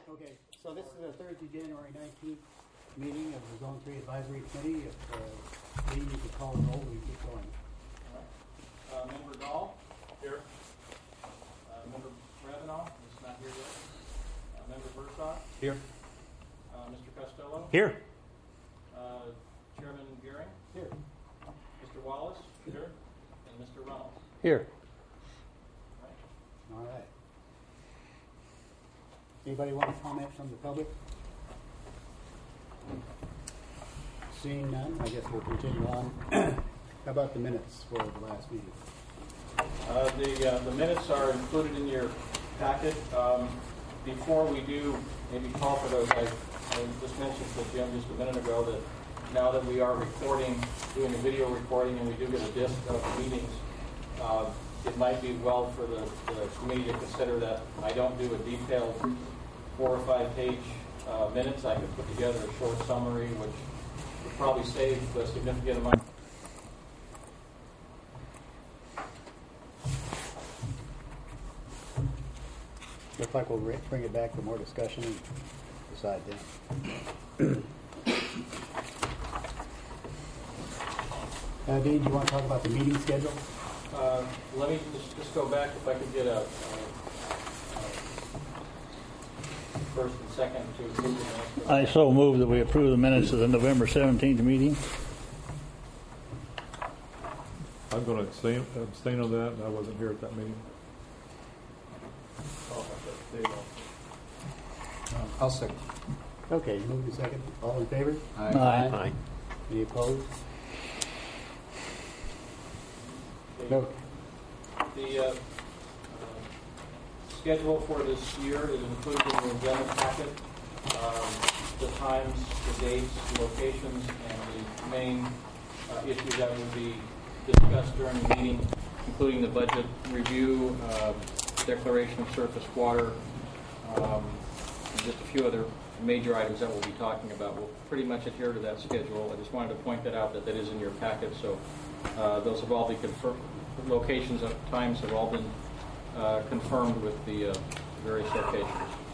Okay, so this is the Thursday, January 19th meeting of the Zone 3 Advisory Committee. If meeting you could call the roll, we keep going. All right. Member Dahl? Here. Member Ravenel is not here yet. Member Bershaw? Here. Mr. Costello? Here. Chairman Gehring? Here. Mr. Wallace? Here. And Mr. Reynolds? Here. All right. Anybody want to comment from the public? Seeing none, I guess we'll continue on. How about the minutes for the last meeting? The minutes are included in your packet. Before we do maybe call for those, I just mentioned to Jim just a minute ago that now that we are recording, doing a video recording, and we do get a disc of the meetings, it might be well for the committee to consider that I don't do a detailed 4 or 5 page minutes. I could put together a short summary, which would probably save a significant amount. Looks like we'll bring it back for more discussion and decide then. Dean, do you want to talk about the meeting schedule? Let me just go back if I could get a first and second to approve the minutes. I so move that we approve the minutes of the November 17th meeting. I'm going to abstain on that. I wasn't here at that meeting. I'll second. Okay, move to second. All in favor? Aye. Any opposed? No. The schedule for this year is included in the agenda packet. The times, the dates, the locations, and the main issues that will be discussed during the meeting, including the budget review, declaration of surface water, and just a few other major items that we'll be talking about. We'll pretty much adhere to that schedule. I just wanted to point that out, that is in your packet. So those have all been confirmed. Locations of times have all been confirmed with the various locations.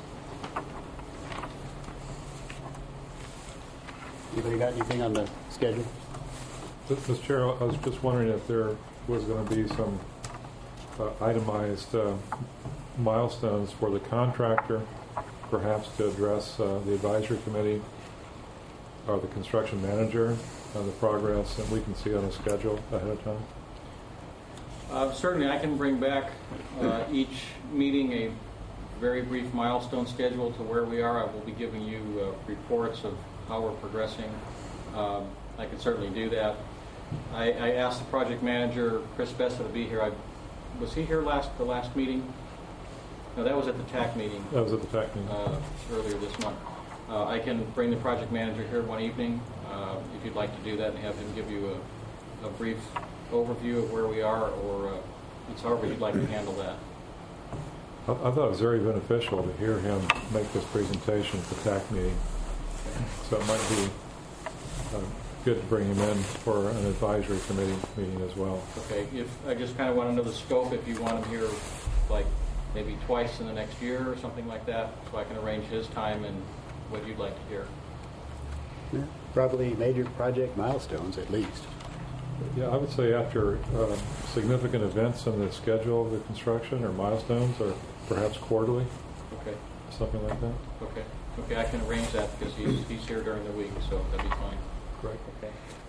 Anybody got anything on the schedule? Mr. Chair, I was just wondering if there was going to be some itemized milestones for the contractor, perhaps to address the advisory committee or the construction manager on the progress that we can see on the schedule ahead of time. Certainly, I can bring back each meeting a very brief milestone schedule to where we are. I will be giving you reports of how we're progressing. I can certainly do that. I asked the project manager, Chris Bessa, to be here. Was he here the last meeting? No, that was at the TAC meeting. That was at the TAC meeting. Earlier this month. I can bring the project manager here one evening if you'd like to do that and have him give you a brief overview of where we are, or it's however you'd like to handle that. I thought it was very beneficial to hear him make this presentation at the TAC meeting. So it might be good to bring him in for an advisory committee meeting as well. Okay, if I just kind of want to know the scope, if you want him here like maybe twice in the next year or something like that, so I can arrange his time and what you'd like to hear. Yeah, probably major project milestones at least. Yeah, I would say after significant events in the schedule of the construction or milestones, or perhaps quarterly. Okay. Something like that. Okay. Okay, I can arrange that because he's here during the week, so that'd be fine. Great. Okay.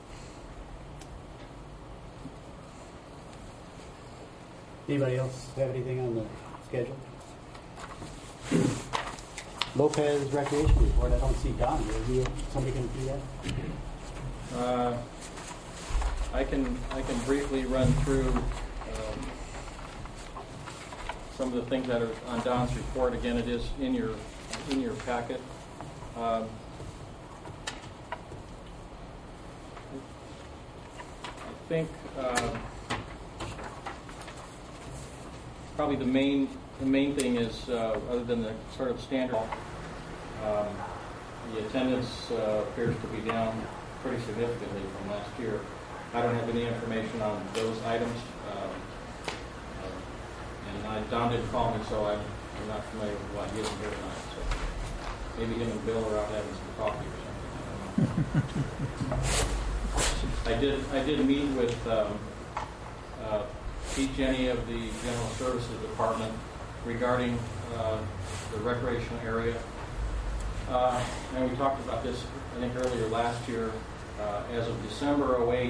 Anybody else have anything on the schedule? Lopez Recreation Report. I don't see Don here. Somebody going to do that? I can briefly run through some of the things that are on Don's report. Again, it is in your packet. I think probably the main thing is other than the sort of standard. The attendance appears to be down pretty significantly from last year. I don't have any information on those items, and Don didn't call me, so I'm not familiar with why he isn't here tonight. So Maybe him and Bill are out having some coffee or something. I did meet with Pete Jenny of the General Services Department regarding the recreational area. And we talked about this, I think, earlier last year. As of December 08,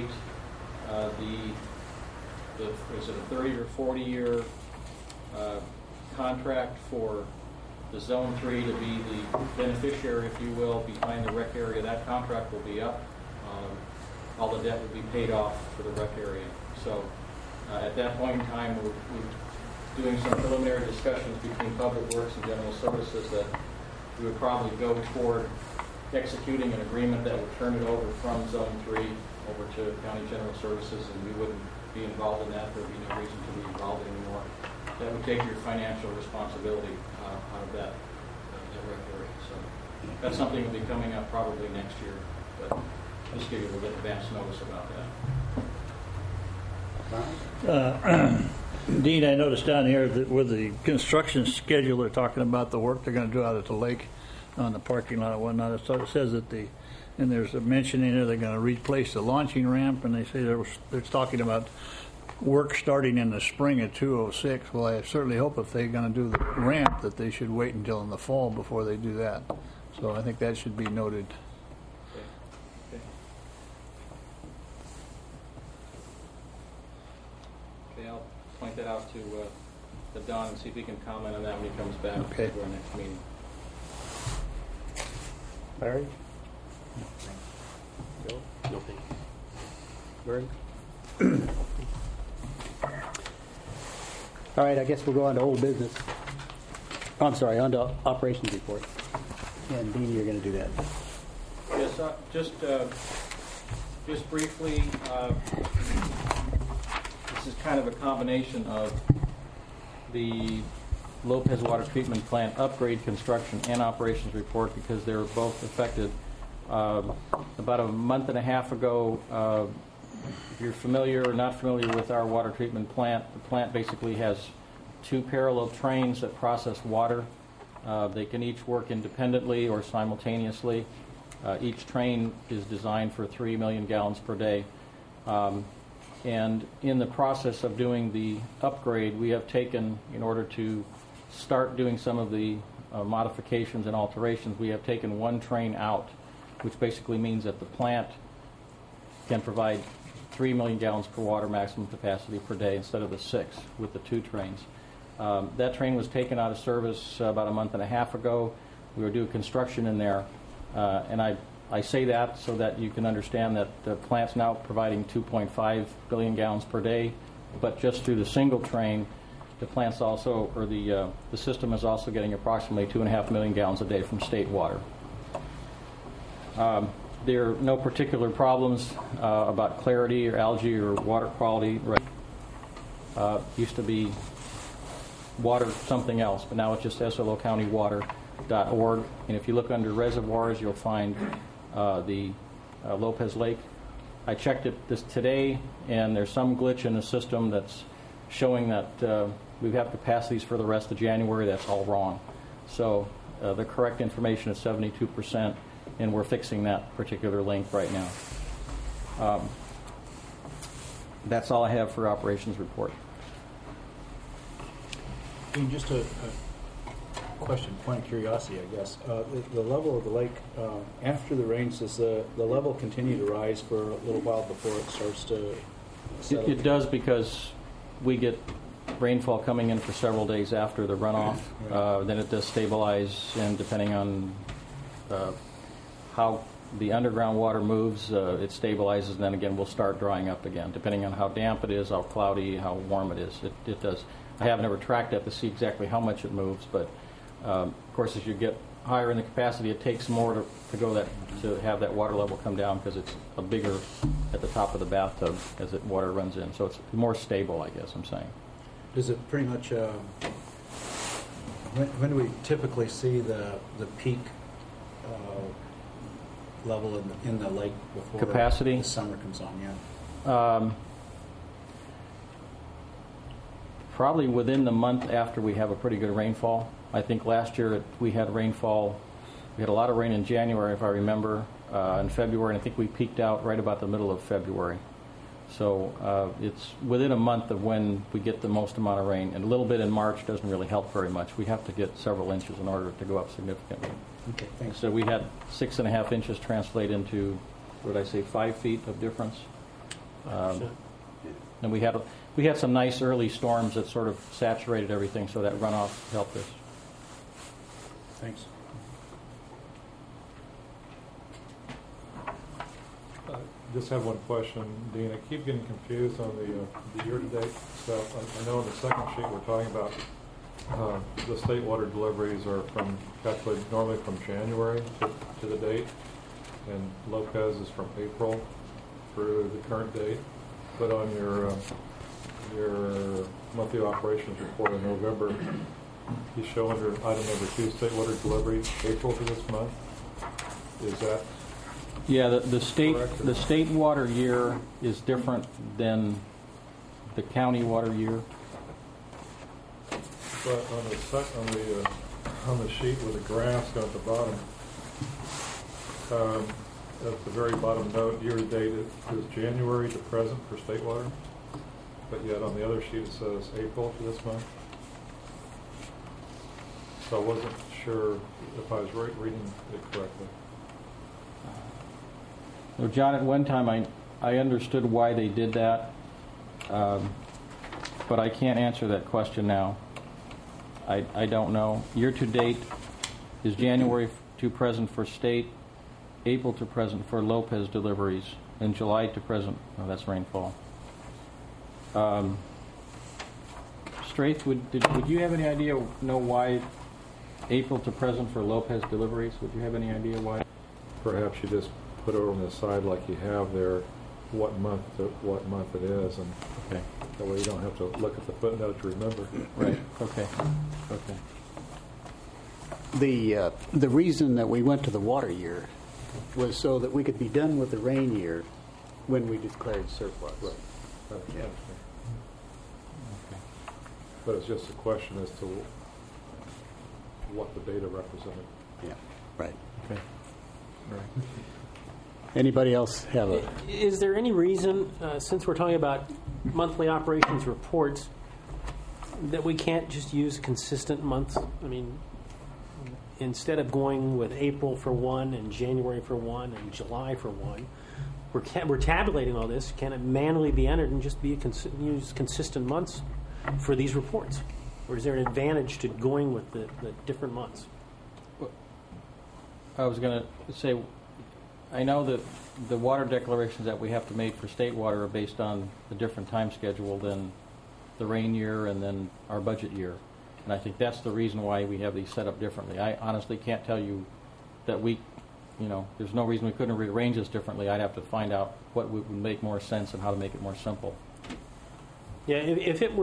is it a 30 or 40 year contract for the Zone 3 to be the beneficiary, if you will, behind the rec area. That contract will be up. All the debt will be paid off for the rec area. So at that point in time, we're doing some preliminary discussions between Public Works and General Services that we would probably go toward executing an agreement that would turn it over from Zone 3 over to County General Services, and we wouldn't be involved in that. There would be no reason to be involved anymore. That would take your financial responsibility out of that rec area. So that's something that will be coming up probably next year, but just give you a little bit of advance notice about that. Dean, I noticed down here that with the construction schedule, they're talking about the work they're going to do out at the lake on the parking lot and whatnot. So it says that and there's a mention in there they're going to replace the launching ramp, and they say they're talking about work starting in the spring of 2006. Well, I certainly hope if they're going to do the ramp that they should wait until in the fall before they do that. So I think that should be noted. Okay, I'll point that out to Don and see if he can comment on that when he comes back to our next meeting. Barry? Joe? No, thank you. Bird? All right, I guess we'll go on to old business. Oh, I'm sorry, on to operations report. And Dean, you're going to do that. Yes, just briefly, this is kind of a combination of the Lopez Water Treatment Plant upgrade construction and operations report because they were both affected. About a month and a half ago, if you're familiar or not familiar with our water treatment plant, the plant basically has two parallel trains that process water. They can each work independently or simultaneously. Each train is designed for 3 million gallons per day. And in the process of doing the upgrade, we have taken, in order to start doing some of the modifications and alterations, we have taken one train out, which basically means that the plant can provide 3 million gallons per water maximum capacity per day instead of the 6 with the two trains. That train was taken out of service about a month and a half ago. We were doing construction in there, and I say that so that you can understand that the plant's now providing 2.5 billion gallons per day, but just through the single train, the plant's also, or the system is also getting approximately 2.5 million gallons a day from state water. There are no particular problems about clarity or algae or water quality. Used to be water something else, but now it's just SLOcountywater.org. And if you look under reservoirs, you'll find the Lopez Lake. I checked it this today, and there's some glitch in the system that's showing that we have capacities for the rest of January. That's all wrong. So the correct information is 72%, and we're fixing that particular link right now. That's all I have for operations report. Just a question, point of curiosity, I guess. The level of the lake, after the rains, does the level continue to rise for a little while before it starts to settle? It does, because we get rainfall coming in for several days after the runoff. Right. Then it does stabilize, and depending on how the underground water moves, it stabilizes, and then again we'll start drying up again, depending on how damp it is, how cloudy, how warm it is. It does. I haven't ever tracked that to see exactly how much it moves, but of course, as you get higher in the capacity, it takes more to have that water level come down, because it's a bigger at the top of the bathtub as the water runs in. So it's more stable, I guess I'm saying. Does it pretty much? When do we typically see the peak level in the lake before capacity? The summer comes on? Yeah. Probably within the month after we have a pretty good rainfall. I think last year we had rainfall We had a lot of rain in January, if I remember, in February, and I think we peaked out right about the middle of February. So it's within a month of when we get the most amount of rain, and a little bit in March doesn't really help very much. We have to get several inches in order to go up significantly. Okay, thanks. So we had 6.5 inches translate into, what did I say, 5 feet of difference. And we had some nice early storms that sort of saturated everything, so that runoff helped us. Thanks. Just have one question, Dean. I keep getting confused on the year-to-date stuff. I know in the second sheet we're talking about the state water deliveries are calculated normally from January to the date, and Lopez is from April through the current date. But on your monthly operations report in November, you show under item number 2, state water delivery, April to this month. Is that? Yeah, the state water year is different than the county water year. But on the sheet with the graphs down at the bottom, at the very bottom note, year to date is January to present for state water. But yet on the other sheet it says April to this month. So I wasn't sure if I was reading it correctly. So John, at one time I understood why they did that, but I can't answer that question now. I don't know. Year to date is January to present for state, April to present for Lopez deliveries, and July to present. Oh, that's rainfall. Straith, would you have any idea? Know why April to present for Lopez deliveries? Would you have any idea why? Perhaps you just put over on the side like you have there what month it is, and okay, that way you don't have to look at the footnote to remember. Right. Okay. The reason that we went to the water year was so that we could be done with the rain year when we declared surplus. Right. Yeah. Okay. But it's just a question as to what the data represented. Yeah. Right. Okay. Right. Anybody else have a? Is there any reason, since we're talking about monthly operations reports, that we can't just use consistent months? I mean, instead of going with April for one and January for one and July for one, we're tabulating all this. Can it manually be entered and just be use consistent months for these reports? Or is there an advantage to going with the different months? I was going to say, I know that the water declarations that we have to make for state water are based on a different time schedule than the rain year and then our budget year. And I think that's the reason why we have these set up differently. I honestly can't tell you that there's no reason we couldn't rearrange this differently. I'd have to find out what would make more sense and how to make it more simple. Yeah, if it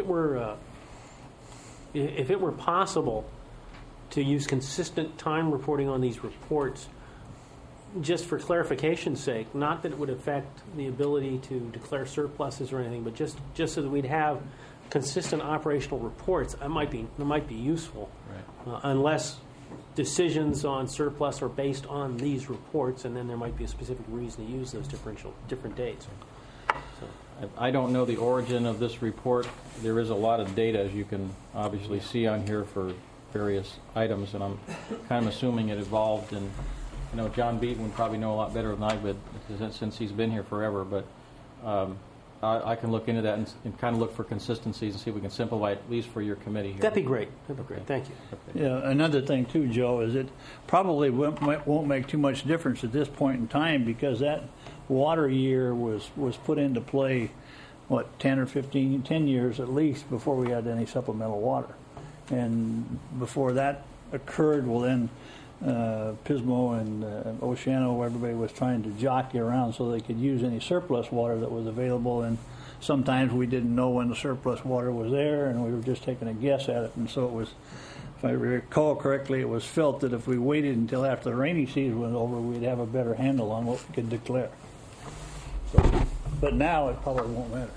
were possible to use consistent time reporting on these reports, just for clarification's sake, not that it would affect the ability to declare surpluses or anything, but just so that we'd have consistent operational reports, that might be useful. Right. Unless decisions on surplus are based on these reports, and then there might be a specific reason to use those different dates. So. I don't know the origin of this report. There is a lot of data, as you can obviously see on here, for various items, and I'm kind of assuming it evolved. And John Beaton would probably know a lot better than I would, since he's been here forever. But I can look into that and kind of look for consistencies and see if we can simplify it, at least for your committee here. That'd be great. Thank you. Okay. Yeah, another thing too, Joe, is it probably won't make too much difference at this point in time, because that water year was put into play, 10 years at least before we had any supplemental water. And before that occurred, well then Pismo and Oceano, everybody was trying to jockey around so they could use any surplus water that was available, and sometimes we didn't know when the surplus water was there, and we were just taking a guess at it. And so it was, if I recall correctly, it was felt that if we waited until after the rainy season was over, we'd have a better handle on what we could declare. So, but now it probably won't matter.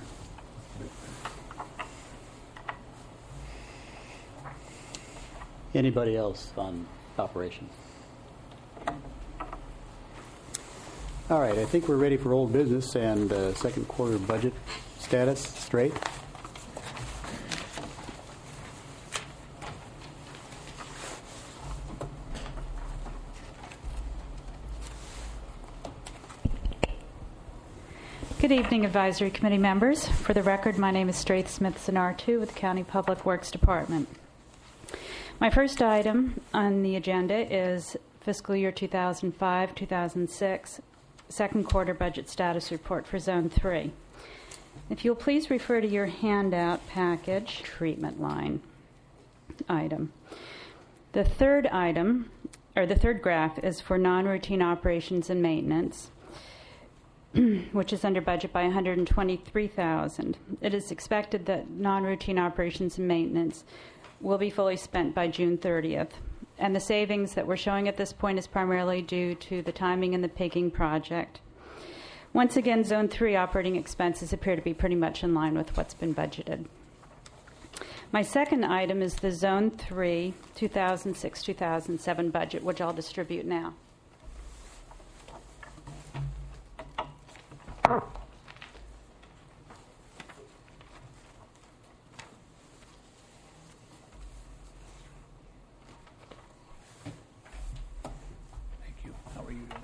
Anybody else on operations? All right, I think we're ready for old business and second quarter budget status straight. Good evening, Advisory Committee members. For the record, my name is Straith Smithson R2 with the County Public Works Department. My first item on the agenda is fiscal year 2005-2006 second quarter budget status report for Zone 3. If you'll please refer to your handout package treatment line item. The third item, or the third graph, is for non-routine operations and maintenance, which is under budget by $123,000. It is expected that non-routine operations and maintenance will be fully spent by June 30th. And the savings that we're showing at this point is primarily due to the timing in the pigging project. Once again, Zone 3 operating expenses appear to be pretty much in line with what's been budgeted. My second item is the Zone 3 2006-2007 budget, which I'll distribute now. Thank you. How are you tonight?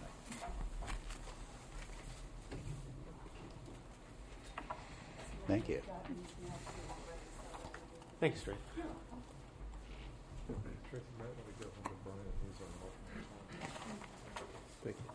Thank you. Thanks, Straith. Thank you.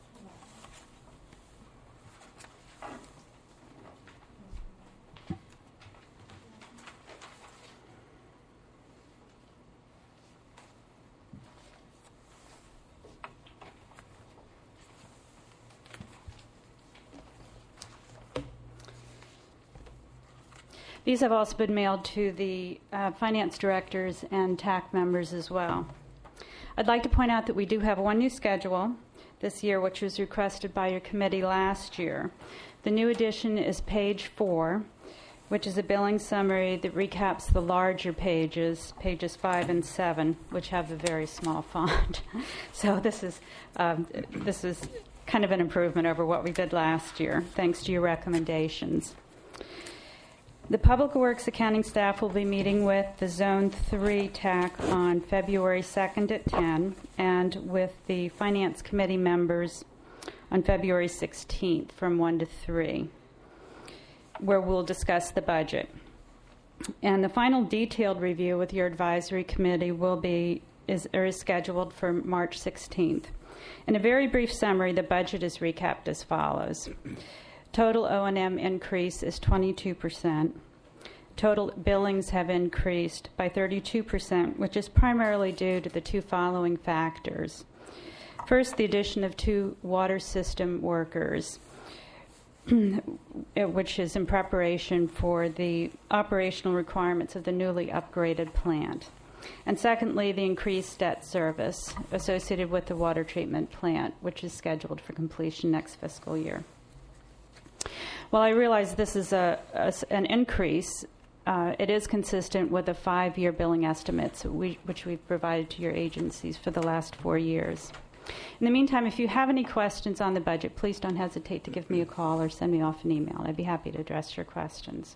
These have also been mailed to the finance directors and TAC members as well. I'd like to point out that we do have one new schedule this year, which was requested by your committee last year. The new edition is page 4, which is a billing summary that recaps the larger pages 5 and 7, which have a very small font. So this is kind of an improvement over what we did last year, thanks to your recommendations. The Public Works accounting staff will be meeting with the Zone 3 TAC on February 2nd at 10, and with the Finance Committee members on February 16th from 1 to 3, where we'll discuss the budget. And the final detailed review with your Advisory Committee is scheduled for March 16th. In a very brief summary, the budget is recapped as follows. Total O&M increase is 22%. Total billings have increased by 32%, which is primarily due to the two following factors. First, the addition of 2 water system workers, which is in preparation for the operational requirements of the newly upgraded plant. And secondly, the increased debt service associated with the water treatment plant, which is scheduled for completion next fiscal year. While I realize this is an increase, it is consistent with the 5-year billing estimates which we've provided to your agencies for the last 4 years. In the meantime, if you have any questions on the budget, please don't hesitate to give me a call or send me off an email. I'd be happy to address your questions.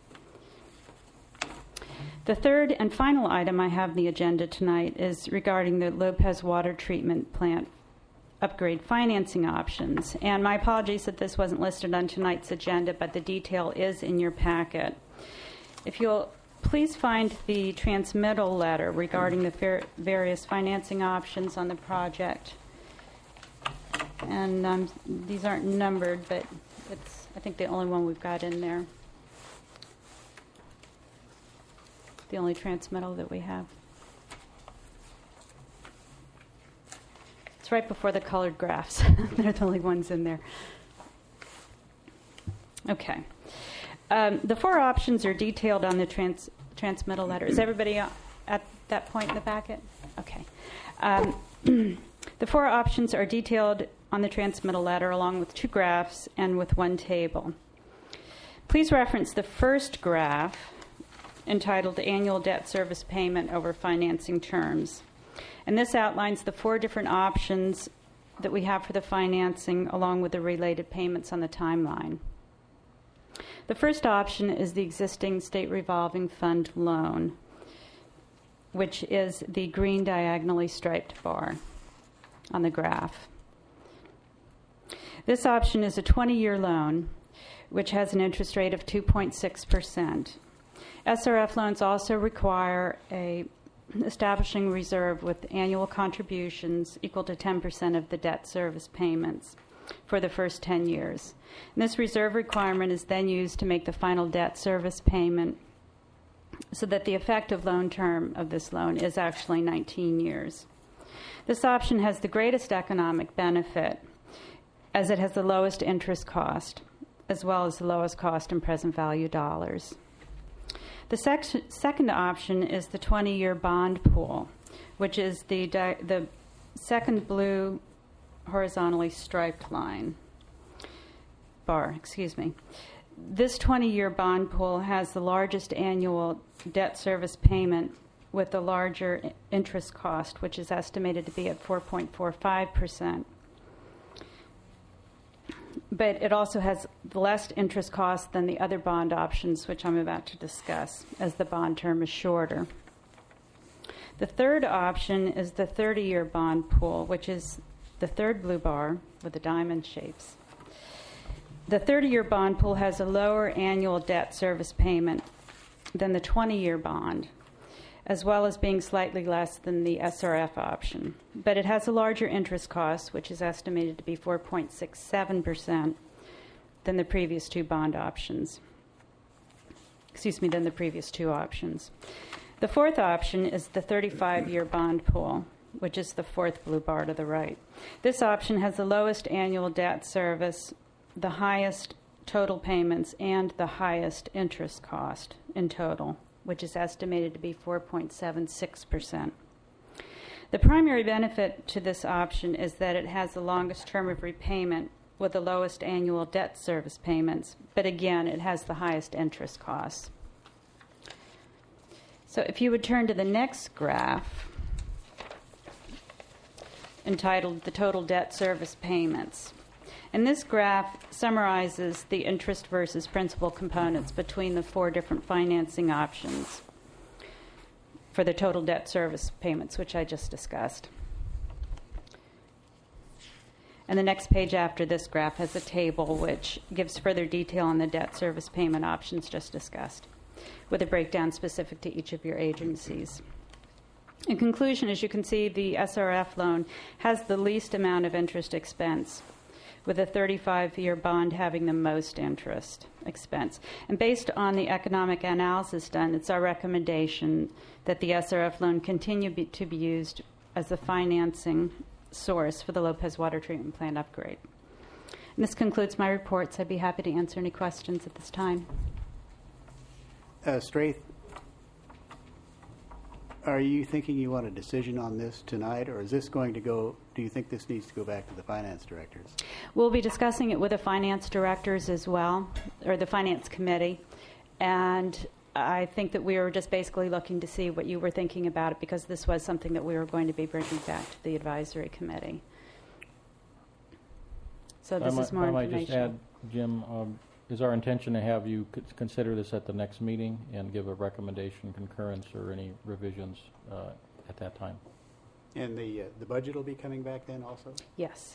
The third and final item I have on the agenda tonight is regarding the Lopez Water Treatment Plant upgrade financing options. And my apologies that this wasn't listed on tonight's agenda, but the detail is in your packet. If you'll please find the transmittal letter regarding the various financing options on the project. And these aren't numbered, but it's, I think, the only one we've got in there. The only transmittal that we have. It's right before the colored graphs. They're the only ones in there. Okay. The 4 options are detailed on the transmittal letter. Is everybody at that point in the packet? Okay. The 4 options are detailed on the transmittal letter along with 2 graphs and with 1 table. Please reference the first graph entitled Annual Debt Service Payment over Financing Terms. And this outlines the 4 different options that we have for the financing, along with the related payments on the timeline. The first option is the existing state revolving fund loan, which is the green diagonally striped bar on the graph. This option is a 20-year loan, which has an interest rate of 2.6%. SRF loans also require a establishing reserve with annual contributions equal to 10% of the debt service payments for the first 10 years. And this reserve requirement is then used to make the final debt service payment, so that the effective loan term of this loan is actually 19 years. This option has the greatest economic benefit, as it has the lowest interest cost, as well as the lowest cost in present value dollars. The second option is the 20-year bond pool, which is the second blue horizontally striped bar. This 20-year bond pool has the largest annual debt service payment with the larger interest cost, which is estimated to be at 4.45%. But it also has less interest cost than the other bond options, which I'm about to discuss, as the bond term is shorter. The third option is the 30-year bond pool, which is the third blue bar with the diamond shapes. The 30-year bond pool has a lower annual debt service payment than the 20-year bond, as well as being slightly less than the SRF option. But it has a larger interest cost, which is estimated to be 4.67% than the previous two bond options. Than the previous two options. The fourth option is the 35-year bond pool, which is the fourth blue bar to the right. This option has the lowest annual debt service, the highest total payments, and the highest interest cost in total, which is estimated to be 4.76%. The primary benefit to this option is that it has the longest term of repayment with the lowest annual debt service payments, but again, it has the highest interest costs. So if you would turn to the next graph, entitled The Total Debt Service Payments. And this graph summarizes the interest versus principal components between the four different financing options for the total debt service payments, which I just discussed. And the next page after this graph has a table which gives further detail on the debt service payment options just discussed, with a breakdown specific to each of your agencies. In conclusion, as you can see, the SRF loan has the least amount of interest expense, with a 35-year bond having the most interest expense. And based on the economic analysis done, it's our recommendation that the SRF loan continue to be used as the financing source for the Lopez Water Treatment Plant upgrade. And this concludes my reports. I'd be happy to answer any questions at this time. Straith, are you thinking you want a decision on this tonight, or is this going to go, do you think this needs to go back to the finance directors? We'll be discussing it with the finance directors as well, or the finance committee, and I think that we were just basically looking to see what you were thinking about it, because this was something that we were going to be bringing back to the advisory committee. So this is more I information. might just add, Jim, is our intention to have you consider this at the next meeting and give a recommendation, concurrence, or any revisions at that time? And the budget will be coming back then also? Yes.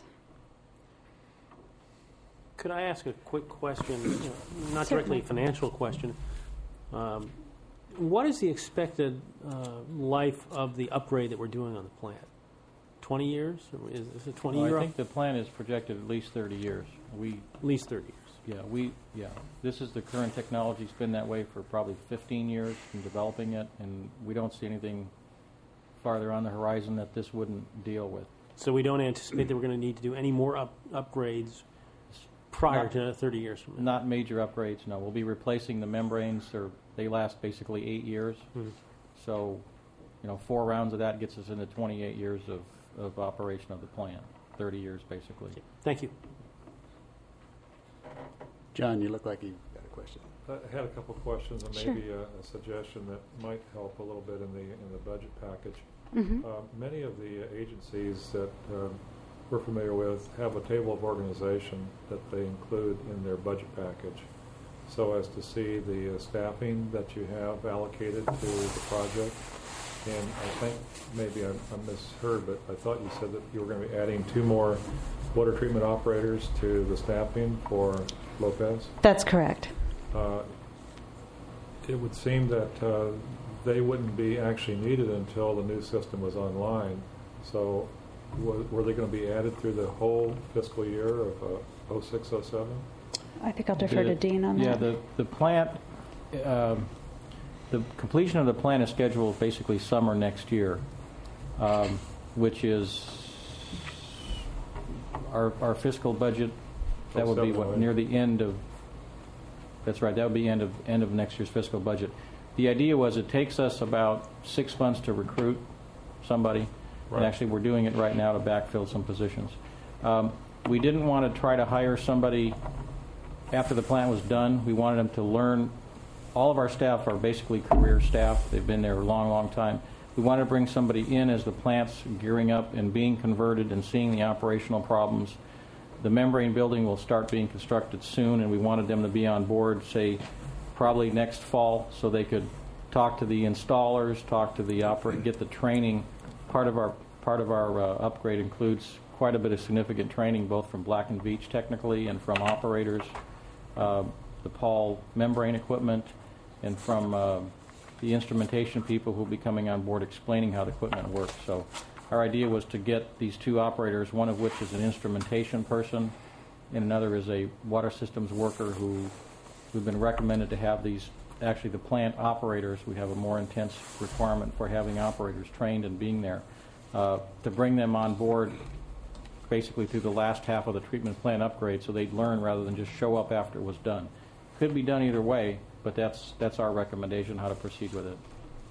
Could I ask a quick question, not Certainly. directly a financial question? What is the expected life of the upgrade that we're doing on the plant? 20 years? Or is this a 20-year? Well, I think the plan is projected at least 30 years. At least 30 years. This is the current technology. It's been that way for probably 15 years in developing it, and we don't see anything farther on the horizon that this wouldn't deal with. So we don't anticipate that we're going to need to do any more upgrades prior to 30 years from now? Not major upgrades, no. We'll be replacing the membranes, or they last basically 8 years. Mm-hmm. So, 4 rounds of that gets us into 28 years of operation of the plant, 30 years basically. Thank you. John, you look like you've got a question. I had a couple of questions and Sure. maybe a suggestion that might help a little bit in the budget package. Mm-hmm. Many of the agencies that we're familiar with have a table of organization that they include in their budget package, so as to see the staffing that you have allocated to the project. And I think maybe I misheard, but I thought you said that you were going to be adding 2 more water treatment operators to the staffing for Lopez. That's correct. It would seem that they wouldn't be actually needed until the new system was online. So were they going to be added through the whole fiscal year of 06-07? I think I'll defer to Dean on Yeah, that. the plant, the completion of the plant is scheduled basically summer next year, which is our fiscal budget. That would be what, near the end of. That's right. That would be end of next year's fiscal budget. The idea was it takes us about 6 months to recruit somebody, Right. and actually we're doing it right now to backfill some positions. We didn't want to try to hire somebody after the plant was done. We wanted them to learn. All of our staff are basically career staff. They've been there a long, long time. We wanted to bring somebody in as the plant's gearing up and being converted and seeing the operational problems. The membrane building will start being constructed soon, and we wanted them to be on board, say, probably next fall, so they could talk to the installers, talk to the operator, get the training. Part of our upgrade includes quite a bit of significant training, both from Black & Veatch technically and from operators, the Paul membrane equipment, and from the instrumentation people who will be coming on board explaining how the equipment works. So our idea was to get these 2 operators, one of which is an instrumentation person, and another is a water systems worker who've been recommended to have these. Actually, the plant operators, we have a more intense requirement for having operators trained and being there, to bring them on board basically through the last half of the treatment plant upgrade, so they'd learn rather than just show up after it was done. Could be done either way, but that's our recommendation how to proceed with it.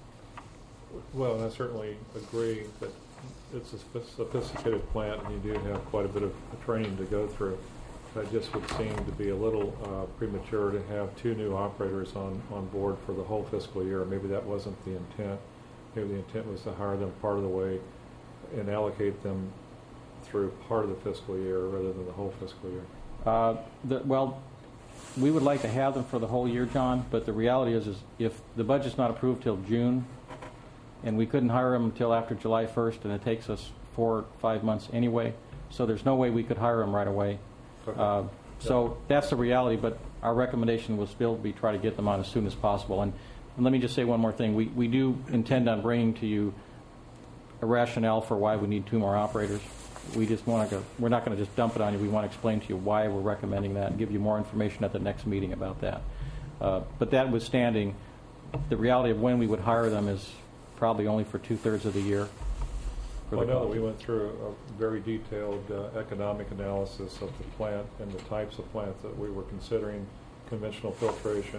Well, I certainly agree that it's a sophisticated plant, and you do have quite a bit of training to go through. That just would seem to be a little premature to have 2 new operators on board for the whole fiscal year. Maybe that wasn't the intent. Maybe the intent was to hire them part of the way and allocate them through part of the fiscal year rather than the whole fiscal year. Well, we would like to have them for the whole year, John, but the reality is if the budget's not approved till June, and we couldn't hire them until after July 1st, and it takes us 4 or 5 months anyway, so there's no way we could hire them right away. Okay. So that's the reality, but our recommendation will still be try to get them on as soon as possible. And let me just say one more thing. We do intend on bringing to you a rationale for why we need 2 more operators. We just want to we're not going to just dump it on you. We want to explain to you why we're recommending that and give you more information at the next meeting about that. But that withstanding, the reality of when we would hire them is probably only for 2/3 of the year. Well, I know that we went through a very detailed economic analysis of the plant and the types of plants that we were considering: conventional filtration,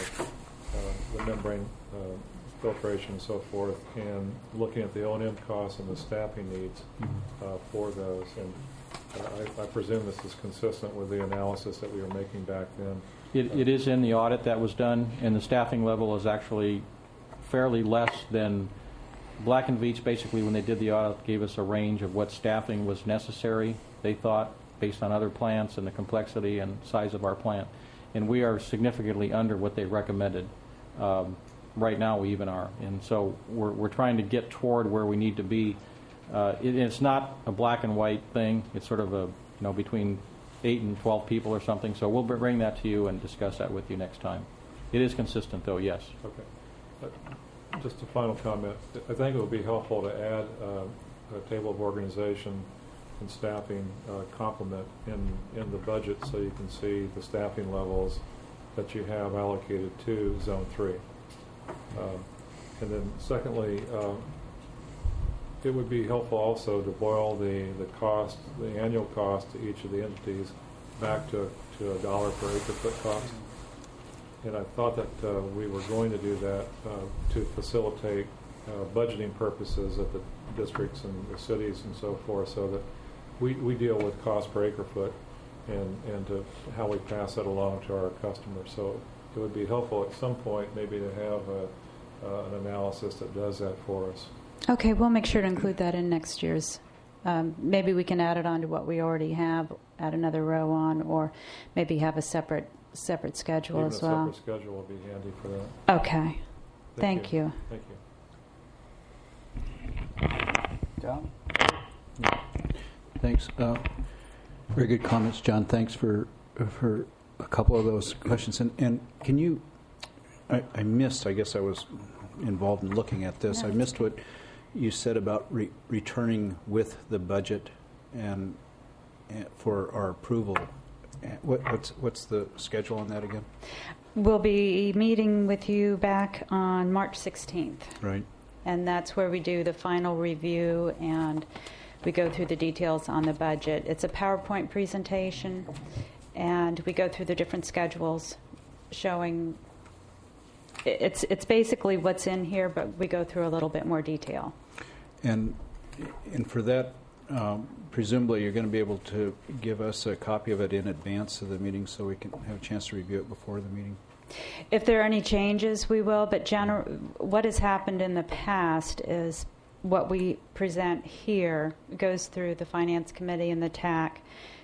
the membrane filtration, and so forth, and looking at the O&M costs and the staffing needs for those. And I presume this is consistent with the analysis that we were making back then. It is in the audit that was done, and the staffing level is actually fairly less than Black & Veatch. Basically, when they did the audit, gave us a range of what staffing was necessary, they thought, based on other plants and the complexity and size of our plant. And we are significantly under what they recommended. Right now, we even are. And so we're trying to get toward where we need to be. It's not a black and white thing. It's sort of between 8 and 12 people or something. So we'll bring that to you and discuss that with you next time. It is consistent, though, yes. Okay. Just a final comment. I think it would be helpful to add a table of organization and staffing complement in the budget, so you can see the staffing levels that you have allocated to Zone 3. And then secondly, it would be helpful also to boil the cost, the annual cost to each of the entities back to $1 per acre foot cost. And I thought that we were going to do that to facilitate budgeting purposes at the districts and the cities and so forth, so that we deal with cost per acre foot and to how we pass that along to our customers. So it would be helpful at some point maybe to have an analysis that does that for us. Okay, we'll make sure to include that in next year's Maybe we can add it on to what we already have, add another row on, or maybe have a separate schedule Even as a well. separate schedule would be handy for that. Okay. Thank you. Thank you. John? Thanks. Very good comments, John. Thanks for a couple of those questions. And can you? I missed. I guess I was involved in looking at this. I missed what you said about returning with the budget and for our approval. What's the schedule on that again? We'll be meeting with you back on March 16th. Right. And that's where we do the final review and we go through the details on the budget. It's a PowerPoint presentation, and we go through the different schedules showing it's basically what's in here, but we go through a little bit more detail. And for that, presumably you're going to be able to give us a copy of it in advance of the meeting so we can have a chance to review it before the meeting. If there are any changes, we will, but what has happened in the past is what we present here goes through the Finance Committee and the TAC.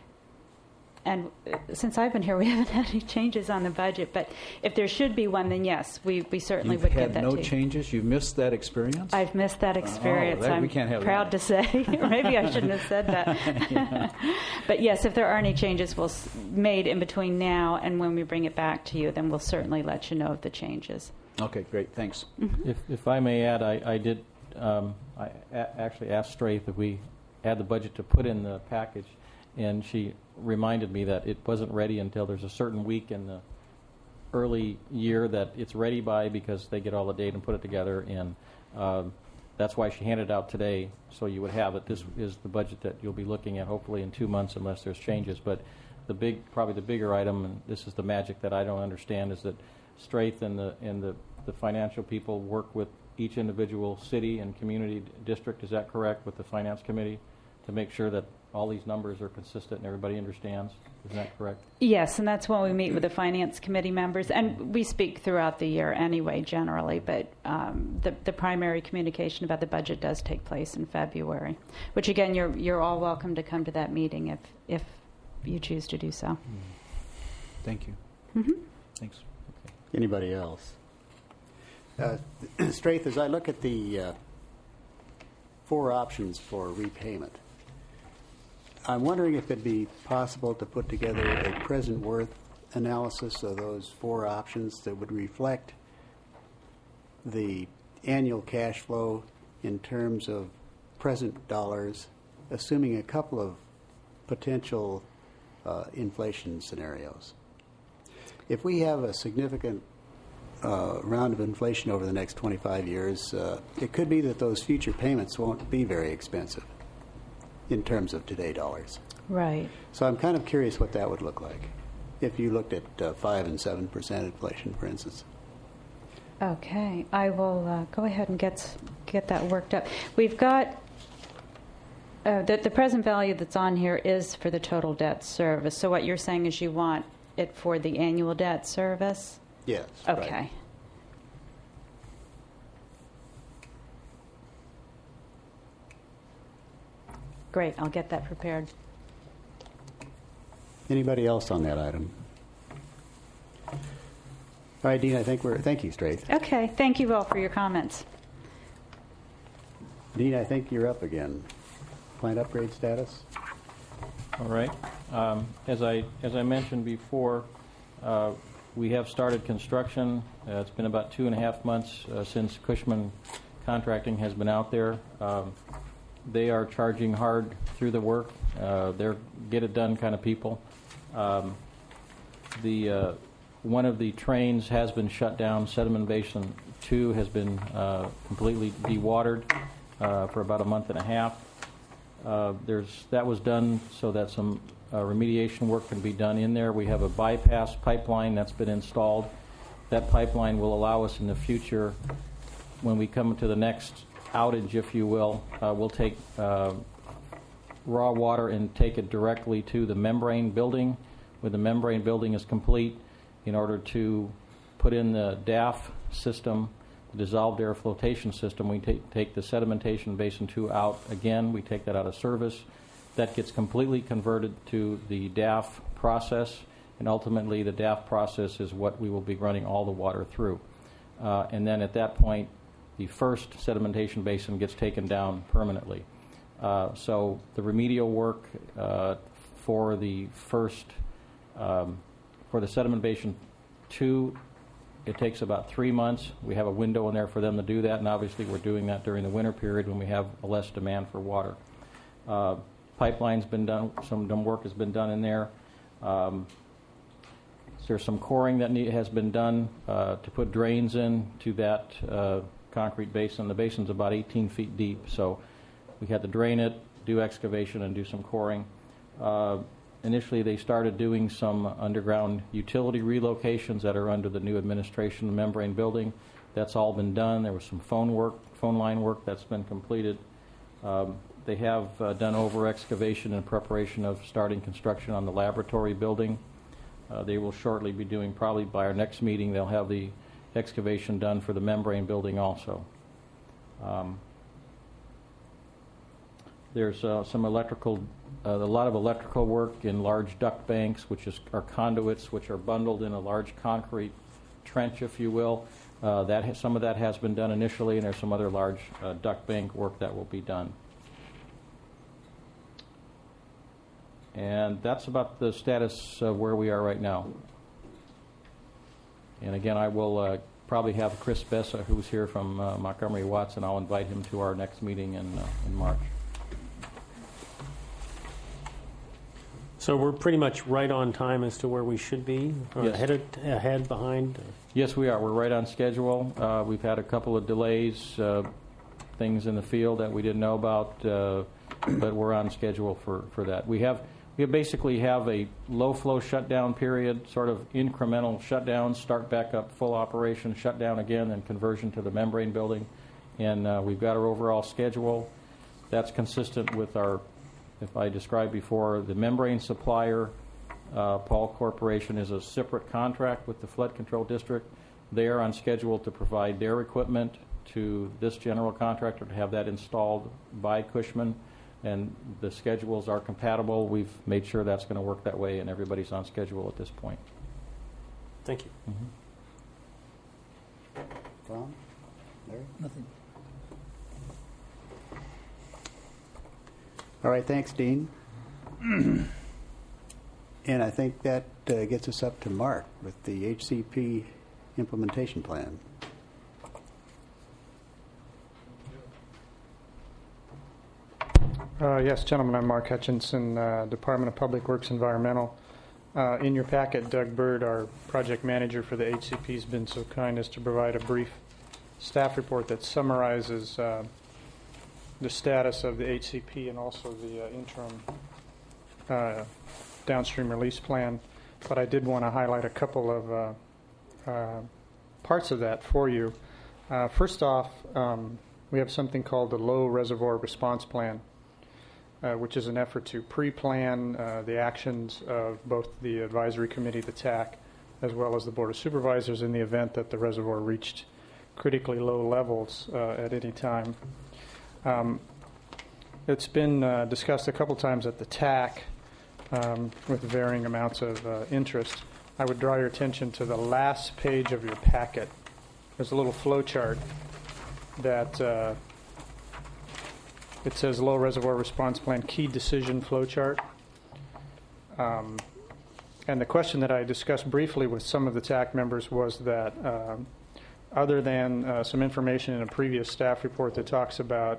And since I've been here, we haven't had any changes on the budget, but if there should be one, then yes, we certainly would get that You've had no to you. changes? You've missed that experience? I've missed that experience. we I'm can't have proud that. to say. Maybe I shouldn't have said that. But yes, if there are any changes made in between now and when we bring it back to you, then we'll certainly let you know of the changes. Okay, great. Thanks. If I may add, I did actually asked Straith if we had the budget to put in the package, and she reminded me that it wasn't ready until there's a certain week in the early year that it's ready by, because they get all the data and put it together, and that's why she handed it out today, so you would have it. This is the budget that you'll be looking at hopefully in 2 months unless there's changes. But probably the bigger item, and this is the magic that I don't understand, is that Straith and the financial people work with each individual city and community district, is that correct, with the Finance Committee, to make sure that all these numbers are consistent and everybody understands? Is that correct? Yes, and that's when we meet with the Finance Committee members, and we speak throughout the year anyway, generally, but the primary communication about the budget does take place in February, which, again, you're all welcome to come to that meeting if you choose to do so. Thank you. Mm-hmm. Thanks. Anybody else? Straith, as I look at the 4 options for repayment, I'm wondering if it'd be possible to put together a present worth analysis of those 4 options that would reflect the annual cash flow in terms of present dollars, assuming a couple of potential inflation scenarios. If we have a significant round of inflation over the next 25 years, it could be that those future payments won't be very expensive in terms of today dollars. Right. So I'm kind of curious what that would look like if you looked at 5 and 7% inflation, for instance. Okay, I will go ahead and get that worked up. We've got the present value that's on here is for the total debt service. So what you're saying is you want it for the annual debt service? Yes. Okay. Right. Great, I'll get that prepared. Anybody else on that item? All right, Dean, thank you, Straith. Okay, thank you all for your comments. Dean, I think you're up again. Plant upgrade status? All right. As I mentioned before, we have started construction. It's been about 2.5 months since Cushman Contracting has been out there. They are charging hard through the work. They're get-it-done kind of people. One of the trains has been shut down. Sediment Basin 2 has been completely dewatered for about a month and a half. That was done so that some remediation work can be done in there. We have a bypass pipeline that's been installed. That pipeline will allow us in the future, when we come to the next outage, if you will, we'll take raw water and take it directly to the membrane building. When the membrane building is complete, in order to put in the DAF system, dissolved air flotation system. We take the sedimentation basin 2 out again. We take that out of service. That gets completely converted to the DAF process, and ultimately the DAF process is what we will be running all the water through. And then at that point, the first sedimentation basin gets taken down permanently. So the remedial work for the first, for the sediment basin 2, it takes about 3 months. We have a window in there for them to do that, and obviously we're doing that during the winter period when we have less demand for water. Pipeline's been done, some work has been done in there. There's some coring that has been done to put drains in to that concrete basin. The basin's about 18 feet deep, so we had to drain it, do excavation, and do some coring. Initially, they started doing some underground utility relocations that are under the new administration, the membrane building. That's all been done. There was some phone line work that's been completed. They have done over excavation in preparation of starting construction on the laboratory building. They will shortly be doing, probably by our next meeting, they'll have the excavation done for the membrane building also. There's some electrical, a lot of electrical work in large duct banks, which are conduits, which are bundled in a large concrete trench, if you will. Some of that has been done initially, and there's some other large duct bank work that will be done. And that's about the status of where we are right now. And again, I will probably have Chris Bessa, who's here from Montgomery Watson. I'll invite him to our next meeting in March. So we're pretty much right on time as to where we should be? Or Yes. ahead, behind? Yes, we are. We're right on schedule. We've had a couple of delays, things in the field that we didn't know about, but we're on schedule for that. We basically have a low-flow shutdown period, sort of incremental shutdowns, start back up full operation, shut down again, and conversion to the membrane building. And we've got our overall schedule. That's consistent with our, if I described before, the membrane supplier, Paul Corporation, is a separate contract with the Flood Control District. They are on schedule to provide their equipment to this general contractor to have that installed by Cushman. And the schedules are compatible. We've made sure that's going to work that way, and everybody's on schedule at this point. Thank you. Tom? Larry? Nothing. All right, thanks, Dean. And I think that gets us up to Mark with the HCP implementation plan. Yes, gentlemen, I'm Mark Hutchinson, Department of Public Works Environmental. In your packet, Doug Bird, our project manager for the HCP, has been so kind as to provide a brief staff report that summarizes the status of the HCP and also the interim downstream release plan. But I did want to highlight a couple of parts of that for you. First off, we have something called the Low Reservoir Response Plan, which is an effort to pre-plan the actions of both the advisory committee, the TAC, as well as the Board of Supervisors in the event that the reservoir reached critically low levels at any time. It's been discussed a couple times at the TAC with varying amounts of interest. I would draw your attention to the last page of your packet. There's a little flow chart that it says Low Reservoir Response Plan Key Decision Flow Chart. And the question that I discussed briefly with some of the TAC members was that other than some information in a previous staff report that talks about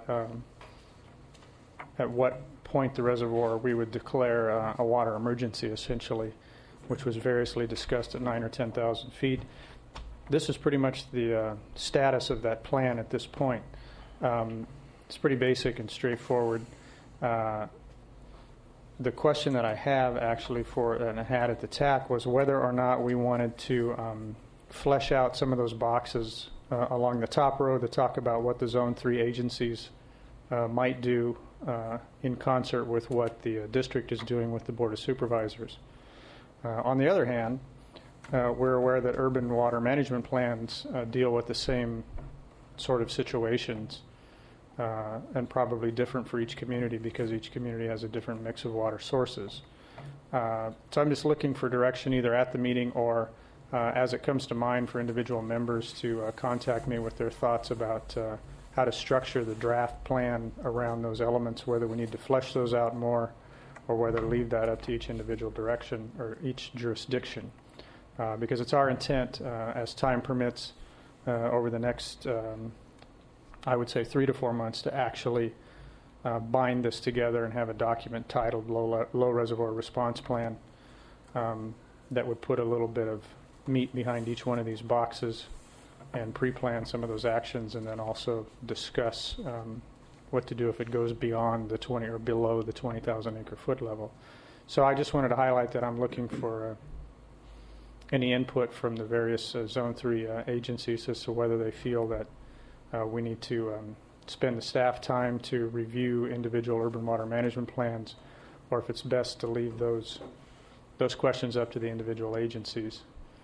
at what point the reservoir we would declare a water emergency, essentially, which was variously discussed at 9 or 10,000 feet. This is pretty much the status of that plan at this point. It's pretty basic and straightforward. The question that I have actually and I had at the TAC was whether or not we wanted to flesh out some of those boxes along the top row that talk about what the Zone 3 agencies might do in concert with what the district is doing with the Board of Supervisors. On the other hand, we're aware that urban water management plans deal with the same sort of situations, and probably different for each community because each community has a different mix of water sources. So I'm just looking for direction either at the meeting or as it comes to mind for individual members to contact me with their thoughts about how to structure the draft plan around those elements, whether we need to flesh those out more or whether to leave that up to each individual direction or each jurisdiction. Because it's our intent, as time permits, over the next, I would say 3 to 4 months, to actually bind this together and have a document titled Low Reservoir Response Plan that would put a little bit of meat behind each one of these boxes and pre-plan some of those actions, and then also discuss what to do if it goes beyond the 20 or below the 20,000 acre foot level. So I just wanted to highlight that I'm looking for any input from the various Zone 3 agencies as to whether they feel that we need to spend the staff time to review individual urban water management plans, or if it's best to leave those questions up to the individual agencies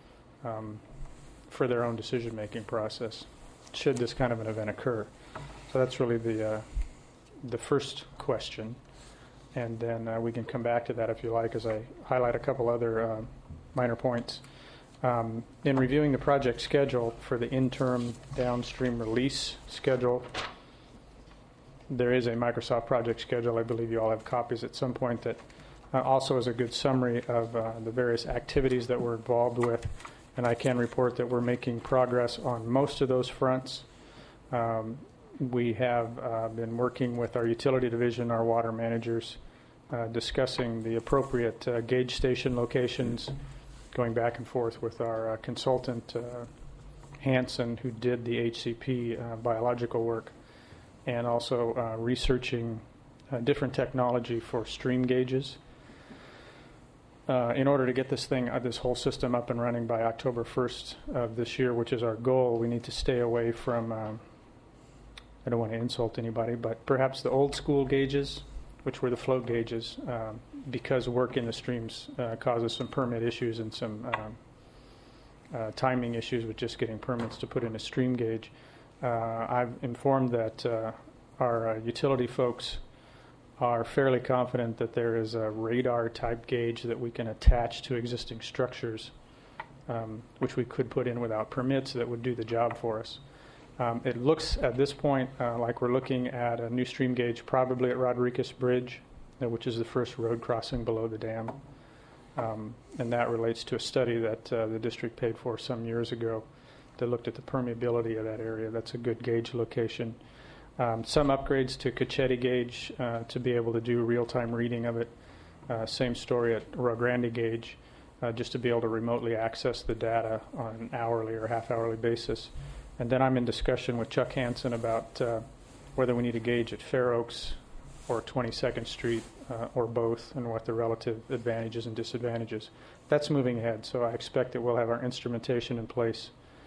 for their own decision-making process, should this kind of an event occur. So that's really the first question, and then we can come back to that if you like as I highlight a couple other minor points. In reviewing the project schedule for the interim downstream release schedule, there is a Microsoft project schedule. I believe you all have copies at some point that also is a good summary of the various activities that we're involved with, and I can report that we're making progress on most of those fronts. We have been working with our utility division, our water managers, discussing the appropriate gauge station locations, going back and forth with our consultant, Hansen, who did the HCP biological work, and also researching different technology for stream gauges. In order to get this whole system up and running by October 1st of this year, which is our goal, we need to stay away from, I don't want to insult anybody, but perhaps the old school gauges, which were the float gauges, because work in the streams causes some permit issues and some timing issues with just getting permits to put in a stream gauge. I've informed that our utility folks are fairly confident that there is a radar type gauge that we can attach to existing structures, which we could put in without permits, that would do the job for us. It looks at this point like we're looking at a new stream gauge probably at Rodriguez Bridge, which is the first road crossing below the dam. And that relates to a study that the district paid for some years ago that looked at the permeability of that area. That's a good gauge location. Some upgrades to Cacchetti gauge to be able to do real-time reading of it. Same story at Rio Grande gauge, just to be able to remotely access the data on an hourly or half-hourly basis. And then I'm in discussion with Chuck Hansen about whether we need a gauge at Fair Oaks or 22nd Street or both, and what the relative advantages and disadvantages. That's moving ahead, so I expect that we'll have our instrumentation in place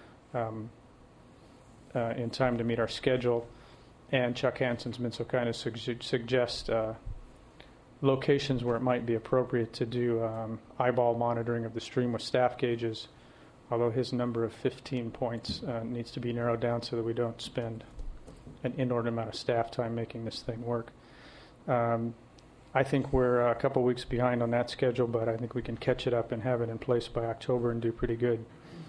in time to meet our schedule. And Chuck Hansen's been so kind as to suggest locations where it might be appropriate to do eyeball monitoring of the stream with staff gauges, although his number of 15 points needs to be narrowed down so that we don't spend an inordinate amount of staff time making this thing work. I think we're a couple weeks behind on that schedule, but I think we can catch it up and have it in place by October and do pretty good.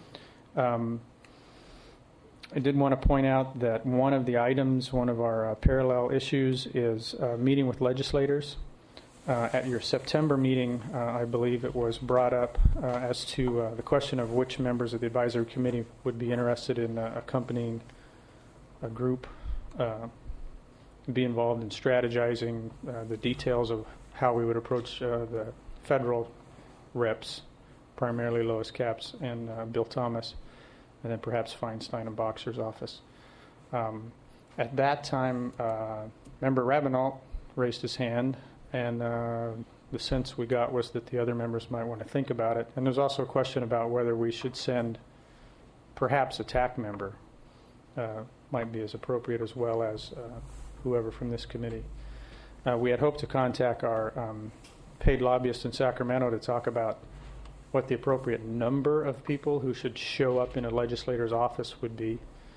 I did want to point out that one of the items, one of our parallel issues, is meeting with legislators. At your September meeting, I believe it was brought up as to the question of which members of the advisory committee would be interested in accompanying a group, be involved in strategizing the details of how we would approach the federal reps, primarily Lois Capps and Bill Thomas, and then perhaps Feinstein and Boxer's office. At that time, Member Rabinault raised his hand, and the sense we got was that the other members might want to think about it. And there's also a question about whether we should send perhaps a TAC member, might be as appropriate, as well as whoever from this committee. We had hoped to contact our paid lobbyist in Sacramento to talk about what the appropriate number of people who should show up in a legislator's office would be.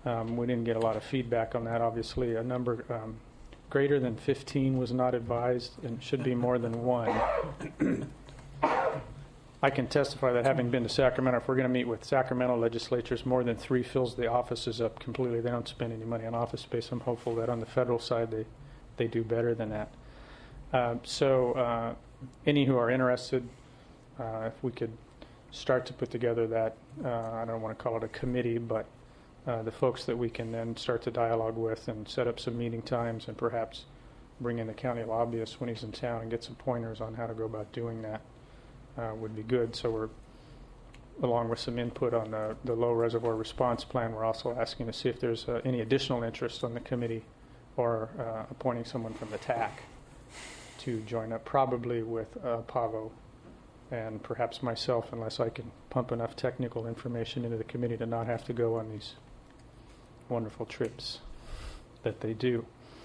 We didn't get a lot of feedback on that. Obviously, a number greater than 15 was not advised, and should be more than 1. I can testify that having been to Sacramento, if we're going to meet with Sacramento legislatures, more than 3 fills the offices up completely. They don't spend any money on office space. I'm hopeful that on the federal side they do better than that. So any who are interested, if we could start to put together that, I don't want to call it a committee, but the folks that we can then start to dialogue with and set up some meeting times and perhaps bring in the county lobbyist when he's in town and get some pointers on how to go about doing that would be good. So we're, along with some input on the low reservoir response plan, we're also asking to see if there's any additional interest on the committee or appointing someone from the TAC to join up, probably with Pavo and perhaps myself, unless I can pump enough technical information into the committee to not have to go on these wonderful trips that they do.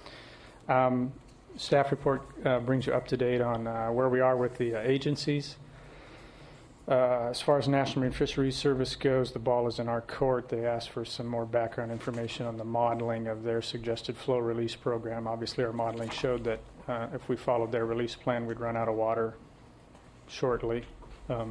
Staff report brings you up to date on where we are with the agencies. As far as National Marine Fisheries Service goes, the ball is in our court. They asked for some more background information on the modeling of their suggested flow release program. Obviously, our modeling showed that if we followed their release plan, we'd run out of water shortly. I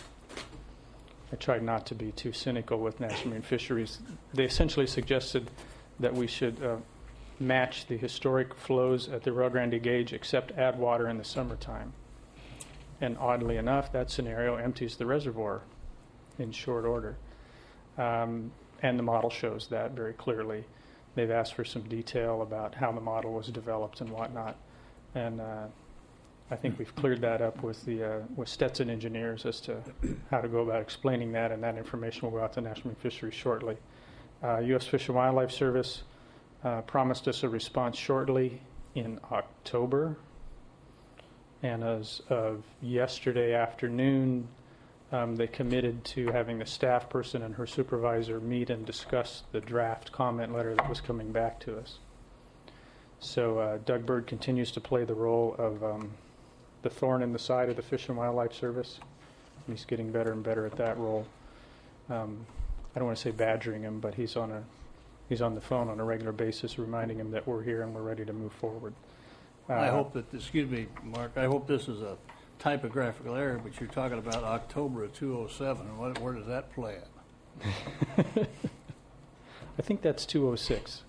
tried not to be too cynical with National Marine Fisheries. They essentially suggested that we should match the historic flows at the Rio Grande gauge, except add water in the summertime. And oddly enough, that scenario empties the reservoir in short order. And the model shows that very clearly. They've asked for some detail about how the model was developed and whatnot. And I think we've cleared that up with Stetson engineers as to how to go about explaining that, and that information will go out to National Marine Fisheries shortly. U.S. Fish and Wildlife Service promised us a response shortly in October. And as of yesterday afternoon, they committed to having the staff person and her supervisor meet and discuss the draft comment letter that was coming back to us. So Doug Bird continues to play the role of the thorn in the side of the Fish and Wildlife Service. He's getting better and better at that role. I don't want to say badgering him, but he's on the phone on a regular basis, reminding him that we're here and we're ready to move forward. I hope that, excuse me, Mark, I hope this is a typographical error, but you're talking about October of 2007. Where does that play at? I think that's 206.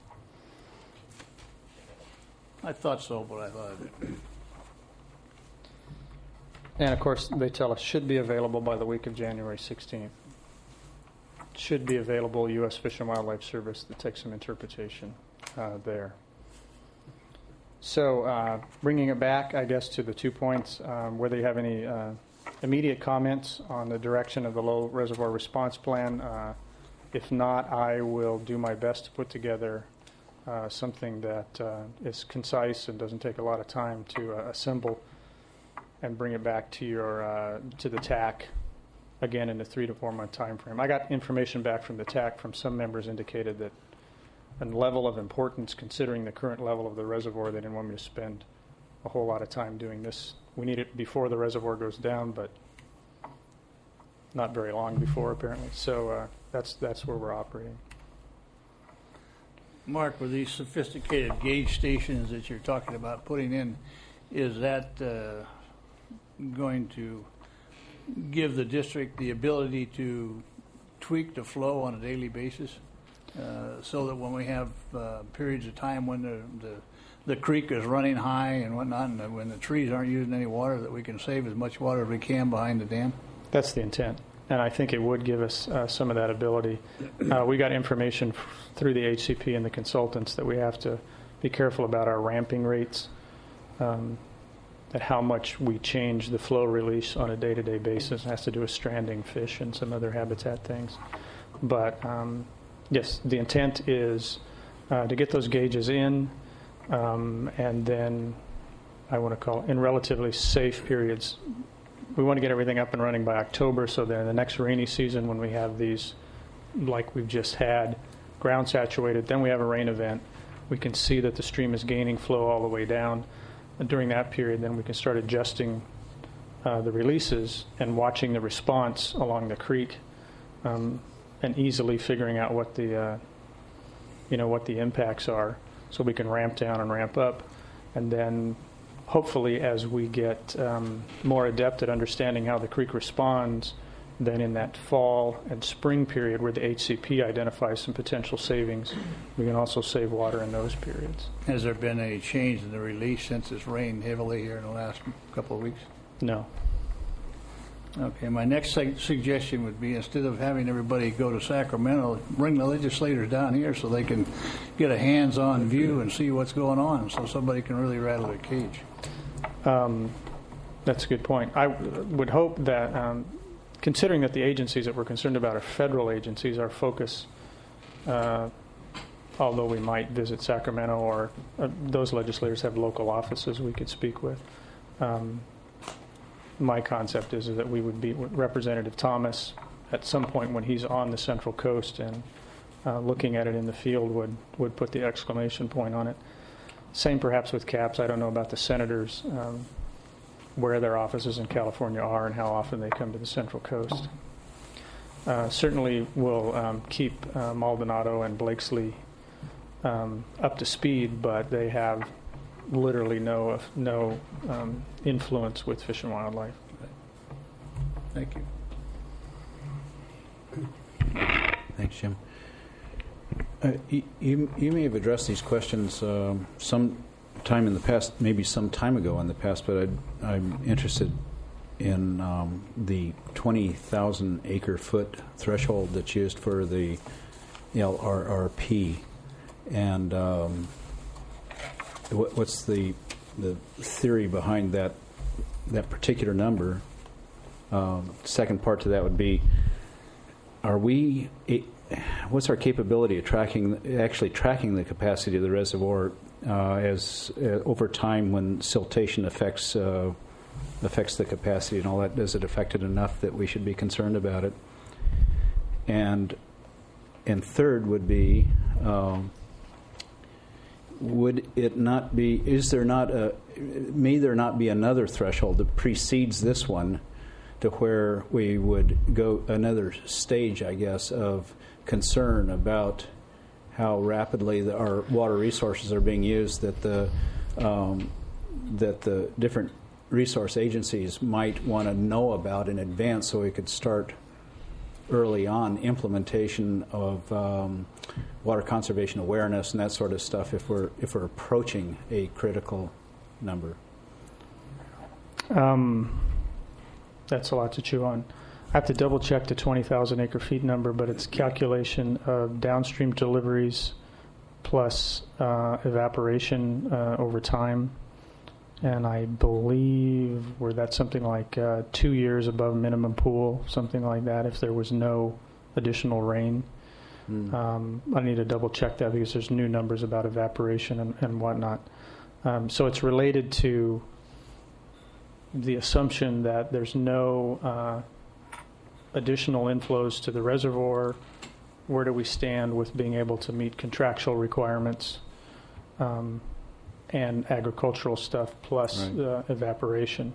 I thought so, but I thought it. And of course, they tell us should be available by the week of January 16th. Should be available, U.S. Fish and Wildlife Service, that takes some interpretation there. So bringing it back, I guess, to the 2 points, whether you have any immediate comments on the direction of the low reservoir response plan. If not, I will do my best to put together something that is concise and doesn't take a lot of time to assemble and bring it back to to the TAC, again, in the 3 to 4 month time frame. I got information back from the TAC from some members indicated that a level of importance, considering the current level of the reservoir, they didn't want me to spend a whole lot of time doing this. We need it before the reservoir goes down, but not very long before, apparently. So that's where we're operating. Mark, with these sophisticated gauge stations that you're talking about putting in, is that going to give the district the ability to tweak the flow on a daily basis? So that when we have periods of time when the creek is running high and whatnot, and when the trees aren't using any water, that we can save as much water as we can behind the dam? That's the intent, and I think it would give us some of that ability. We got information through the HCP and the consultants that we have to be careful about our ramping rates, at how much we change the flow release on a day-to-day basis. It has to do with stranding fish and some other habitat things. But yes, the intent is to get those gauges in, and then I want to call in relatively safe periods. We want to get everything up and running by October, so then in the next rainy season, when we have these, like we've just had, ground saturated, then we have a rain event, we can see that the stream is gaining flow all the way down. And during that period, then we can start adjusting the releases and watching the response along the creek, and easily figuring out what the what the impacts are, so we can ramp down and ramp up, and then hopefully as we get more adept at understanding how the creek responds, then in that fall and spring period where the HCP identifies some potential savings, we can also save water in those periods. Has there been a change in the release since it's rained heavily here in the last couple of weeks? No. Okay, my next suggestion would be, instead of having everybody go to Sacramento, bring the legislators down here so they can get a hands-on view and see what's going on, so somebody can really rattle their cage. That's a good point. I would hope that, considering that the agencies that we're concerned about are federal agencies, our focus, although we might visit Sacramento, or those legislators have local offices we could speak with. My concept is that we would be Representative Thomas at some point when he's on the Central Coast and looking at it in the field would put the exclamation point on it. Same perhaps with CAPS. I don't know about the senators, where their offices in California are and how often they come to the Central Coast. Certainly we'll keep Maldonado and Blakesley up to speed, but they have literally no influence with Fish and Wildlife. Thank you. Thanks, Jim. You may have addressed these questions some time in the past, maybe some time ago in the past, but I'm interested in the 20,000 acre foot threshold that's used for the LRRP, and what's the theory behind that particular number? Second part to that would be, what's our capability of actually tracking the capacity of the reservoir as over time when siltation affects the capacity and all that? Does it affect it enough that we should be concerned about it? And third would be, may there not be another threshold that precedes this one, to where we would go another stage, I guess, of concern about how rapidly our water resources are being used, that the different resource agencies might want to know about in advance, so we could start early on implementation of water conservation awareness and that sort of stuff if we're approaching a critical number. That's a lot to chew on. I have to double check the 20,000 acre feet number, but it's calculation of downstream deliveries plus evaporation over time. And I believe that's something like 2 years above minimum pool, something like that, if there was no additional rain. I need to double check that because there's new numbers about evaporation and whatnot. So it's related to the assumption that there's no additional inflows to the reservoir. Where do we stand with being able to meet contractual requirements and agricultural stuff plus evaporation?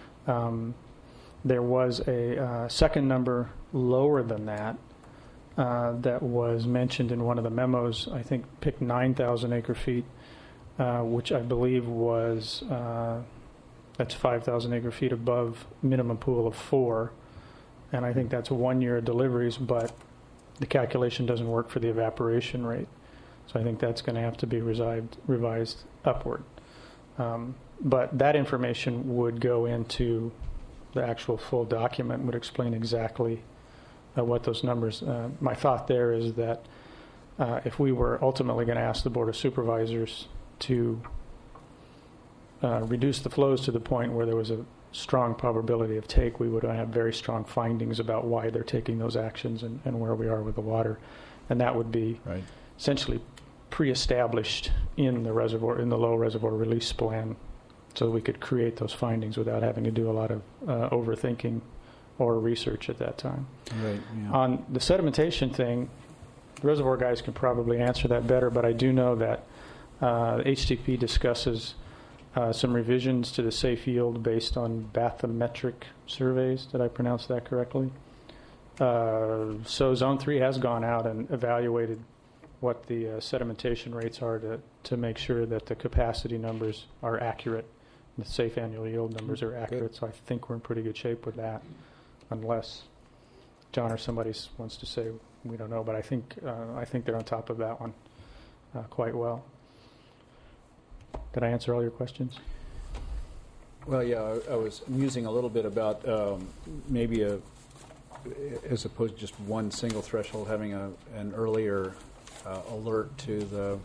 There was a second number lower than that that was mentioned in one of the memos. I think picked 9,000 acre feet, which I believe was that's 5,000 acre feet above minimum pool of 4, and I think that's 1 year of deliveries, but the calculation doesn't work for the evaporation rate. So I think that's going to have to be revised upward. But that information would go into the actual full document, would explain exactly what those numbers. My thought there is that if we were ultimately going to ask the Board of Supervisors to reduce the flows to the point where there was a strong probability of take, we would have very strong findings about why they're taking those actions and where we are with the water. And that would be essentially pre-established in the reservoir, in the low reservoir release plan, so we could create those findings without having to do a lot of overthinking or research at that time. Right, yeah. On the sedimentation thing, the reservoir guys can probably answer that better, but I do know that HTP discusses some revisions to the safe yield based on bathymetric surveys. Did I pronounce that correctly? So Zone 3 has gone out and evaluated what the sedimentation rates are to make sure that the capacity numbers are accurate, the safe annual yield numbers are accurate. So I think we're in pretty good shape with that, unless John or somebody wants to say we don't know. But I think they're on top of that one quite well. Did I answer all your questions? Well, yeah, I was musing a little bit about maybe as opposed to just one single threshold, having an earlier alert to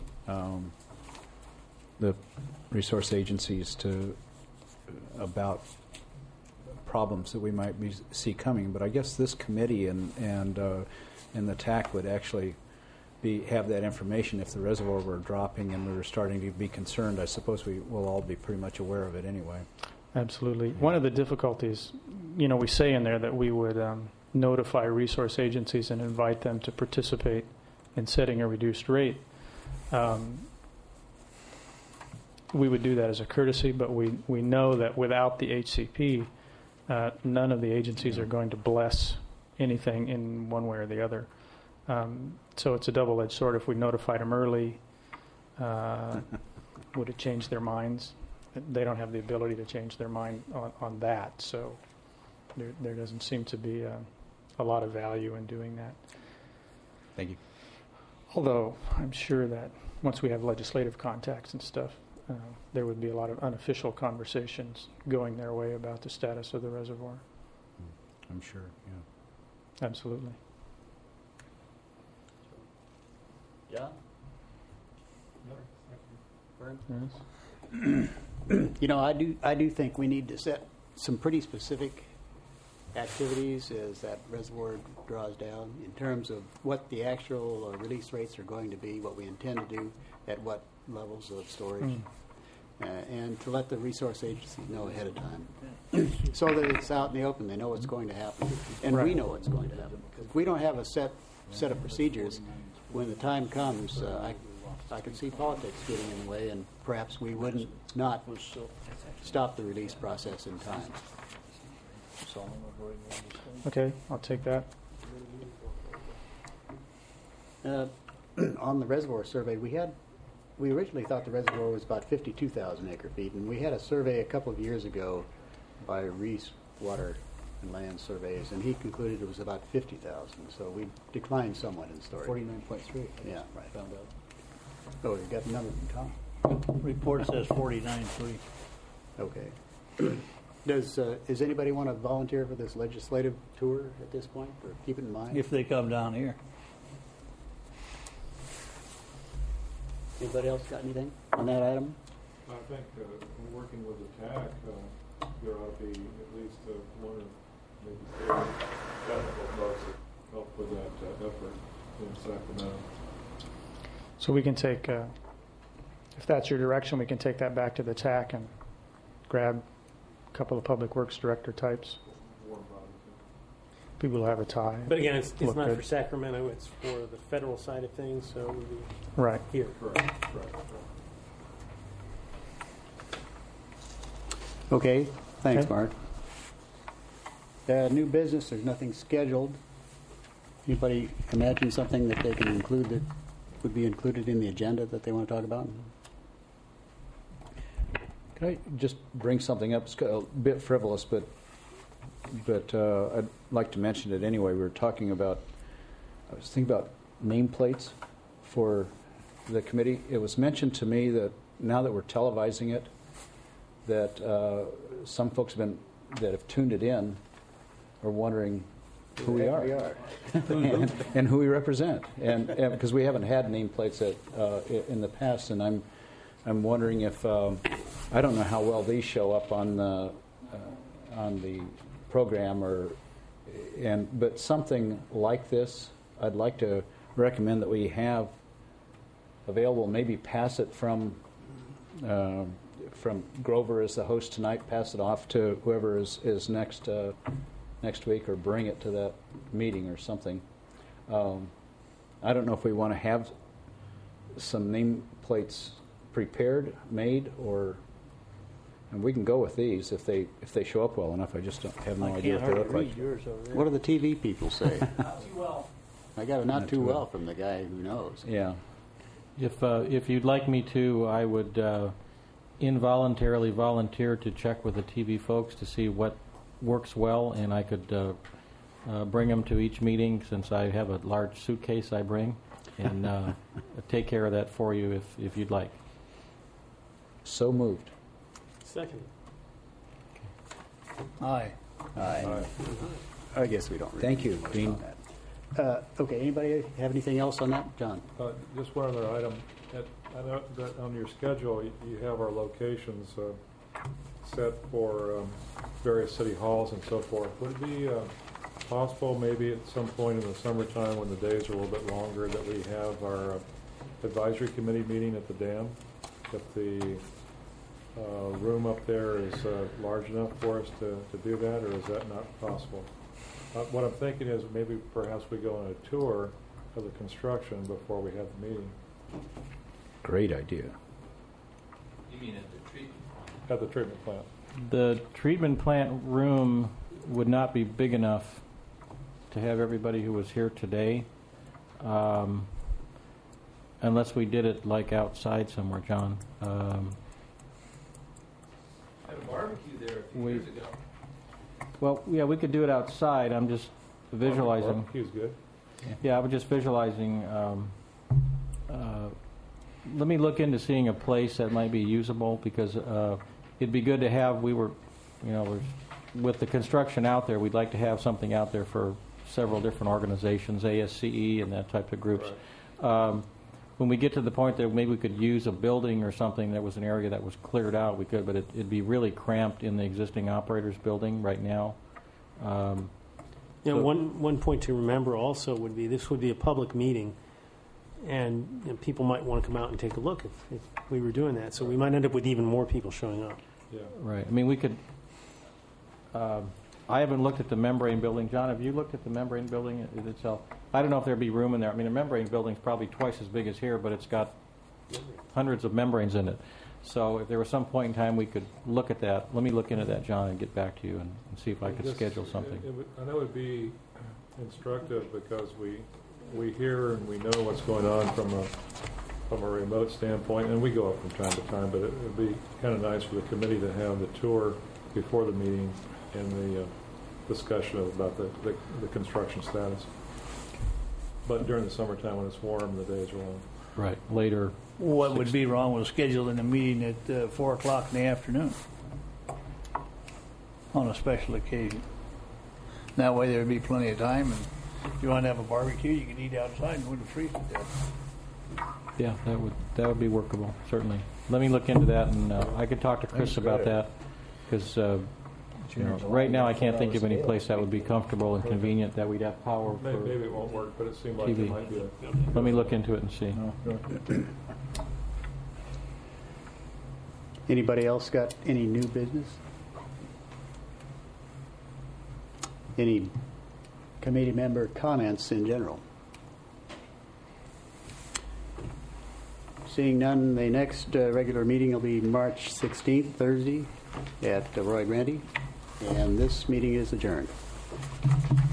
the resource agencies about problems that we might see coming. But I guess this committee and the TAC would actually have that information if the reservoir were dropping and we were starting to be concerned. I suppose we will all be pretty much aware of it anyway. Absolutely. One of the difficulties, we say in there that we would notify resource agencies and invite them to participate in setting a reduced rate. We would do that as a courtesy, but we know that without the HCP, none of the agencies are going to bless anything in one way or the other. So it's a double-edged sword. If we notified them early, would it change their minds? They don't have the ability to change their mind on that. So there doesn't seem to be a lot of value in doing that. Thank you. Although I'm sure that once we have legislative contacts and stuff, there would be a lot of unofficial conversations going their way about the status of the reservoir. I'm sure, yeah. Absolutely. John? Yes. I do think we need to set some pretty specific activities as that reservoir draws down in terms of what the actual release rates are going to be, what we intend to do, at what levels of storage, and to let the resource agency know ahead of time so that it's out in the open. They know what's going to happen, and we know what's going to happen. Because if we don't have a set of procedures, when the time comes, I can see politics getting in the way, and perhaps we wouldn't not stop the release process in time. Okay, I'll take that. On the reservoir survey, we originally thought the reservoir was about 52,000 acre feet, and we had a survey a couple of years ago by Reese Water and Land Surveys, and he concluded it was about 50,000. So we declined somewhat in storage. 49.3. Yeah, right. Found out. Oh, you got the number from Tom? Report says 49.3. Okay. Does anybody want to volunteer for this legislative tour at this point, or keep it in mind? If they come down here. Anybody else got anything on that item? I think working with the TAC, there ought to be at least one or maybe three technical folks that help with that effort in Sacramento. So we can take, if that's your direction, we can take that back to the TAC and grab a couple of public works director types. People who have a tie. But again, it's Look not good. for Sacramento, it's for the federal side of things, so we'll be Right. here. Right. Okay, thanks, Okay. Mark. New business, there's nothing scheduled. Anybody imagine something that they can include that would be included in the agenda that they want to talk about? Can I just bring something up? It's a bit frivolous, but I'd like to mention it anyway. I was thinking about nameplates for the committee. It was mentioned to me that now that we're televising it, that some folks that have tuned it in are wondering who we are, and who we represent, and because we haven't had nameplates in the past, and I'm wondering if I don't know how well these show up on the program, but something like this, I'd like to recommend that we have available. Maybe pass it from Grover as the host tonight. Pass it off to whoever is next week, or bring it to that meeting or something. I don't know if we want to have some nameplates prepared, made, and we can go with these if they show up well enough. I just have no idea what they look like. What do the TV people say? Not too well. I got it not too well from the guy who knows. Yeah. If you'd like me to, I would involuntarily volunteer to check with the TV folks to see what works well, and I could bring them to each meeting since I have a large suitcase I bring, and take care of that for you if you'd like. So moved. Second. Aye. Aye. I guess we don't. Really Thank you, need to vote Dean. on that. Okay. Anybody have anything else on that, John? Just one other item. I know that on your schedule, you have our locations set for various city halls and so forth. Would it be possible maybe at some point in the summertime when the days are a little bit longer that we have our advisory committee meeting at the dam? If the room up there is large enough for us to do that, or is that not possible? What I'm thinking is maybe perhaps we go on a tour of the construction before we have the meeting. Great idea. You mean at the treatment? At the treatment plant. The treatment plant room would not be big enough to have everybody who was here today, unless we did it like outside somewhere, John. Had a barbecue there a few years ago. Well, yeah, we could do it outside. I'm just visualizing. Barbecue's good. Yeah, I was just visualizing. Let me look into seeing a place that might be usable, because it'd be good to have. We're with the construction out there, we'd like to have something out there for several different organizations, ASCE and that type of groups. Right. When we get to the point that maybe we could use a building or something that was an area that was cleared out, we could, but it'd be really cramped in the existing operator's building right now. One point to remember also would be this would be a public meeting, and people might want to come out and take a look if we were doing that. So we might end up with even more people showing up. Yeah. Right. I mean, we could. I haven't looked at the membrane building. John, have you looked at the membrane building itself? I don't know if there'd be room in there. I mean, a membrane building's probably twice as big as here, but it's got hundreds of membranes in it. So if there was some point in time we could look at that, let me look into that, John, and get back to you and see if I could schedule something. I know it would be instructive because we hear and we know what's going on from a remote standpoint, and we go up from time to time, but it would be kind of nice for the committee to have the tour before the meeting and the discussion about the construction status. But during the summertime when it's warm, the days are long. Right. Later. What would be wrong with scheduling a meeting at 4 o'clock in the afternoon on a special occasion? That way there'd be plenty of time, and if you want to have a barbecue, you can eat outside and wouldn't freeze to death. Yeah, that would be workable, certainly. Let me look into that, and I could talk to Chris about that, because right now I can't think of any place that would be comfortable and convenient that we'd have power for. Maybe it won't work, but it seemed like TV. it might be. Let me look into it and see. Anybody else got any new business? Any committee member comments in general? Seeing none, the next regular meeting will be March 16th, Thursday, at Roy Grandy, and this meeting is adjourned.